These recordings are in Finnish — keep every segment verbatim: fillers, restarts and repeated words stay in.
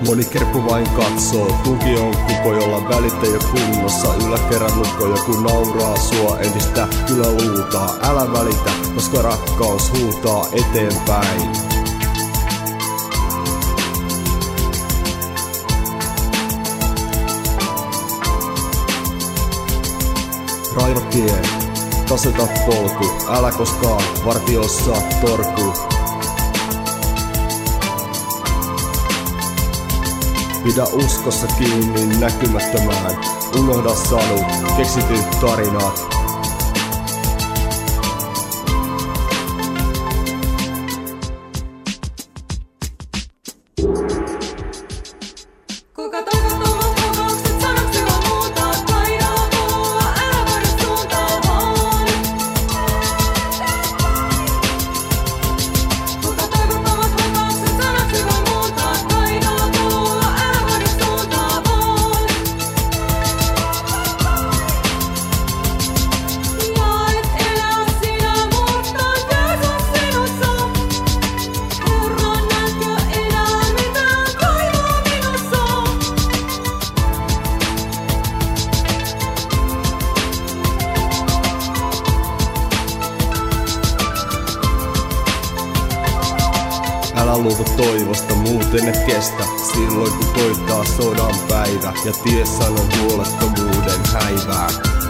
Moni kerppu vain katsoo, tuki on kuko, jolla välittäjä kunnossa. Yläkerran lukko, joku nauraa sua, entistä kyllä luutaa. Älä välitä, koska rakkaus huutaa eteenpäin. Raiva tie, taseta polku, älä koskaan vartiossa torku. Pidä uskossa kiinni näkymättömään, unohda sanut, keksityt tarinat. Älä luovu toivosta, muuten et kestä. Silloin kun koittaa sodan päivä ja tie sanon huolettomuuden häivää.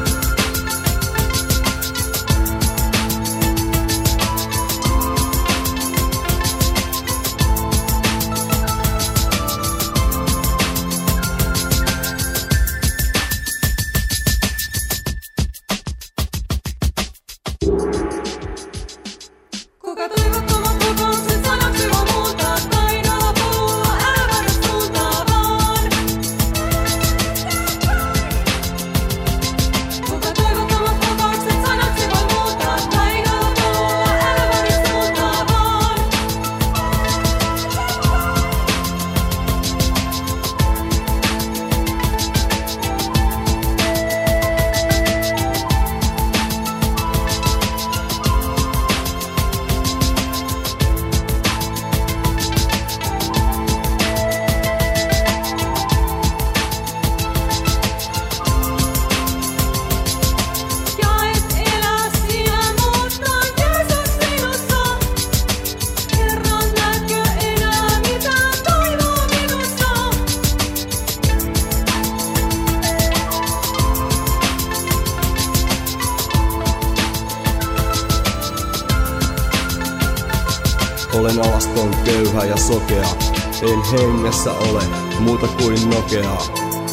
Olen alaston, köyhä ja sokea, en hengessä ole muuta kuin nokeaa.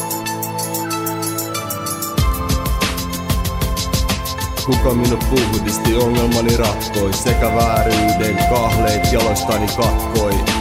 Kuka minut puhdisti, ongelmani ratkoi, sekä vääryyden kahleet jaloistani katkoi.